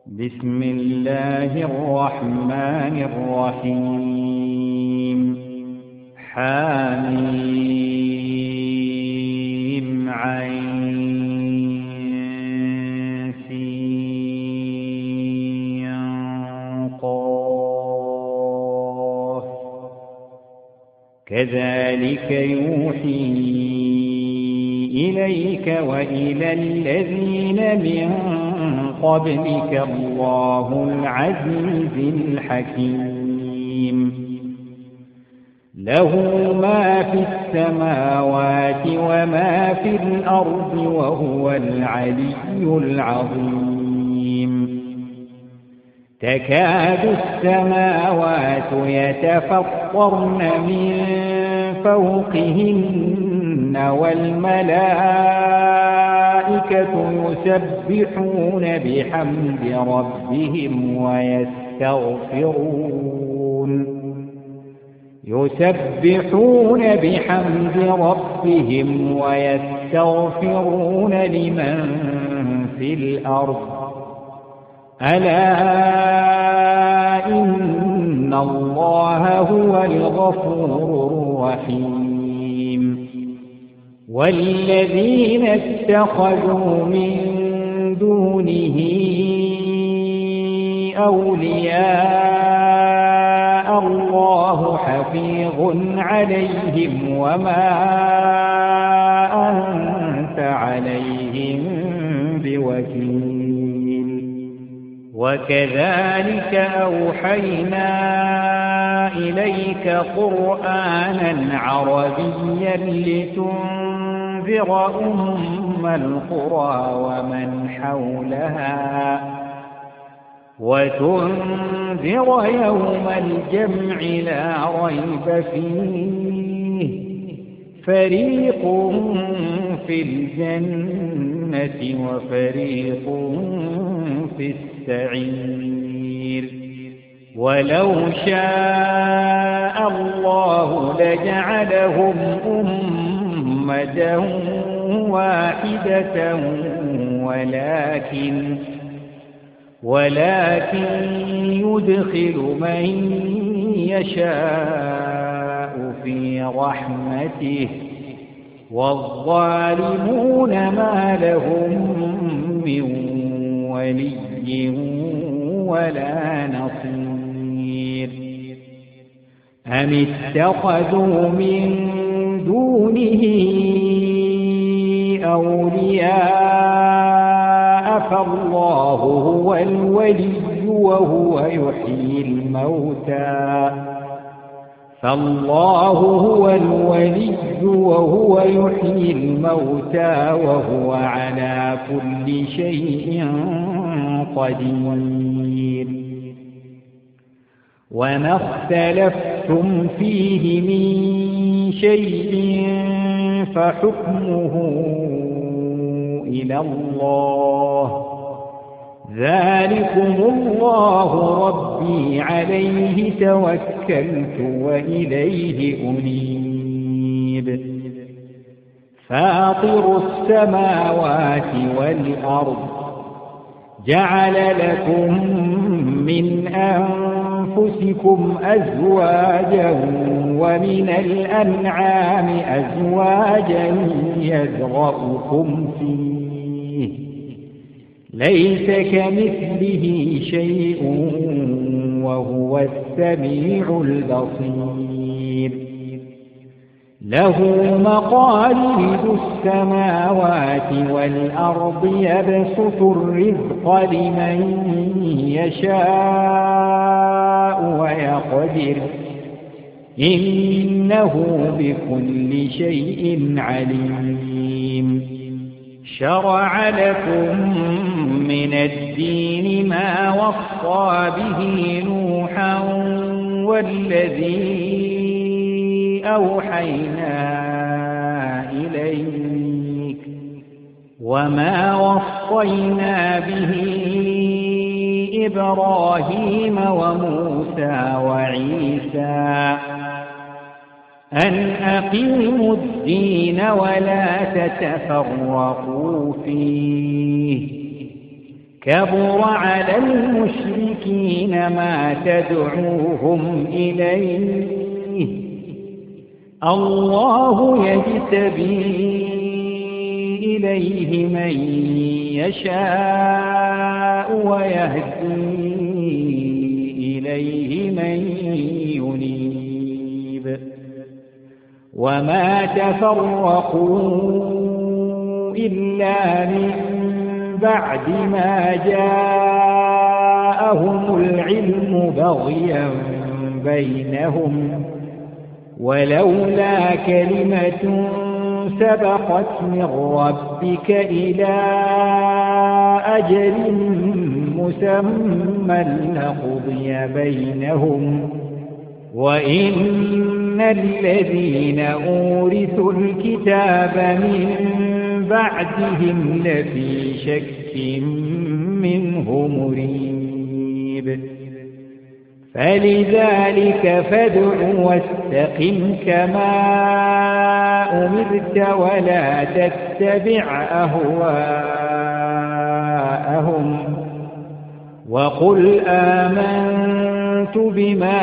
بسم الله الرحمن الرحيم حميم عين سين قاف كذلك يوحي إليك وإلى الذين من قبلك الله العزيز الحكيم له ما في السماوات وما في الأرض وهو العلي العظيم تكاد السماوات يتفطرن من فوقهن والملائكة يسبحون بحمد ربهم ويستغفرون لمن في الأرض ألا إن الله هو الغفور الرحيم والذين اتخذوا من دونه أولياء الله حفيظ عليهم وما أنت عليهم بوكيل وكذلك أوحينا إليك قرآنا عربيا لتنذر أم القرى ومن حولها وتنذر يوم الجمع لا ريب فيه فريق في الجنة وفريق في السعير ولو شاء الله لجعلهم أمة واحدة ولكن يدخل من يشاء في رحمته والظالمون ما لهم من ولي ولا نصير أم اتخذوا من دونه أولياء فالله هو الولي وهو يحيي الموتى وهو على كل شيء قدير وما اختلفتم فيه من شيء فحكمه إلى الله ذلكم الله ربي عليه توكلت وإليه أنيب فاطر السماوات والأرض جعل لكم من أنفسكم أزواجا ومن الأنعام أزواجا يذرأكم فيه ليس كمثله شيء وهو السميع البصير له مقاليد السماوات والأرض يبسط الرزق لمن يشاء ويقدر إنه بكل شيء عليم شرع لكم من الدين ما وصى به نوحا والذي أوحينا إليك وما وصينا به إبراهيم وموسى وعيسى أن أقيموا الدين ولا تتفرقوا فيه كبر على المشركين ما تدعوهم إليه الله يجتبي إليه من يشاء ويهدي إليه من ينيب وما تفرقوا إلا من بعد ما جاءهم العلم بغيا بينهم ولولا كلمة سبقت من ربك إلى أجل مسمى لقضي بينهم وإن الذين أورثوا الكتاب من بعدهم لفي شك منه مريب فلذلك فادع واستقم كما أمرت ولا تتبع أهواءهم وقل آمنت بما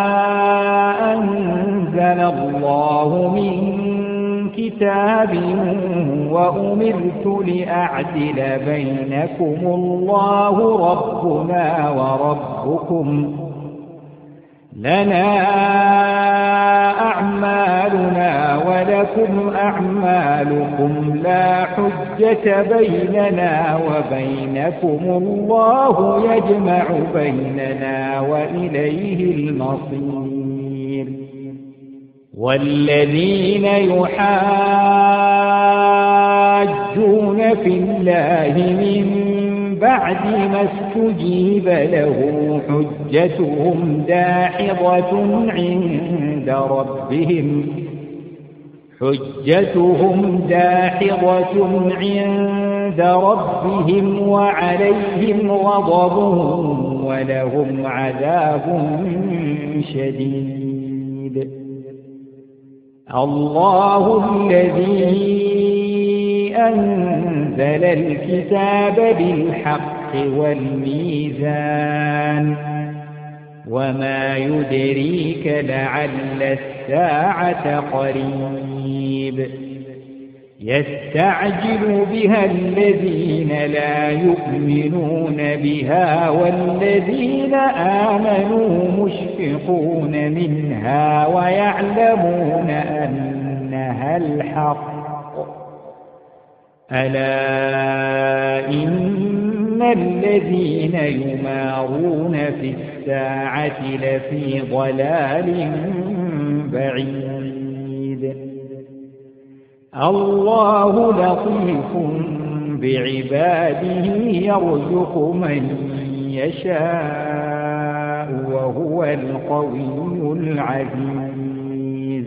أنزل الله من كتاب وأمرت لأعدل بينكم الله ربنا وربكم لنا أعمالنا ولكم أعمالكم لا حجة بيننا وبينكم الله يجمع بيننا وإليه المصير والذين يحاجون في الله من بعد ما استجيب له حجتهم داحضة عند ربهم وعليهم غضب ولهم عذاب شديد الله الذي أنزل الكتاب بالحق والميزان وما يدريك لعل الساعة قريب يستعجل بها الذين لا يؤمنون بها والذين آمنوا مشفقون منها ويعلمون أنها الحق ألا إن الذين يمارون في الساعة لفي ضلال بعيد الله لطيف بعباده يرزق من يشاء وهو القوي العزيز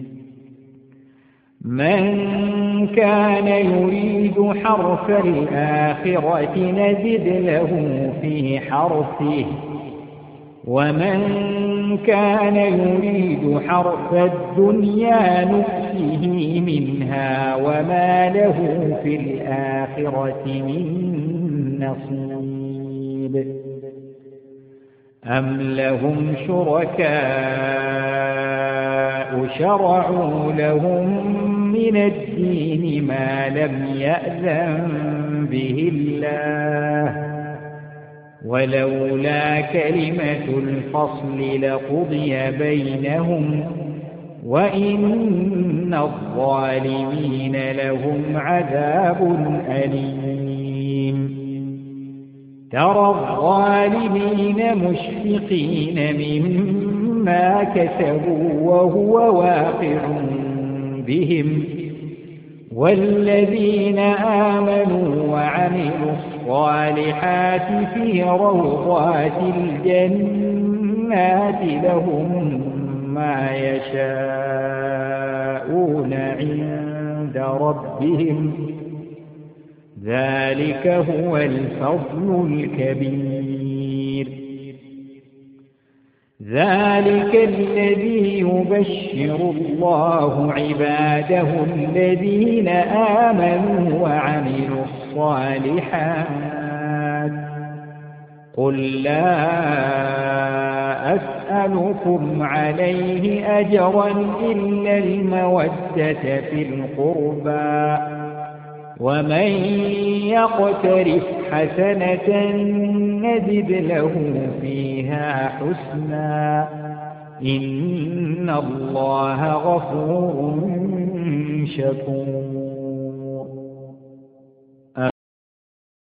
من كان يريد حرث الآخرة نزد له في حرثه ومن كان يريد حرث الدنيا نؤته منها وما له في الآخرة من نصيب أم لهم شركاء شرعوا لهم من الدين ما لم يأذن به الله ولولا كلمة الفصل لقضي بينهم وإن الظالمين لهم عذاب أليم ترى الظالمين مشفقين مما كسبوا وهو واقع بهم والذين آمنوا وعملوا الصالحات في روضات الجنات لهم ما يشاءون عند ربهم ذلك هو الفضل الكبير ذلك الذي يبشر الله عباده الذين آمنوا وعملوا الصالحات قل لا أسألكم عليه أجرا إلا المودة في القربى ومن يقترف حسنة نزد له فيها حسنا إن الله غفور شكور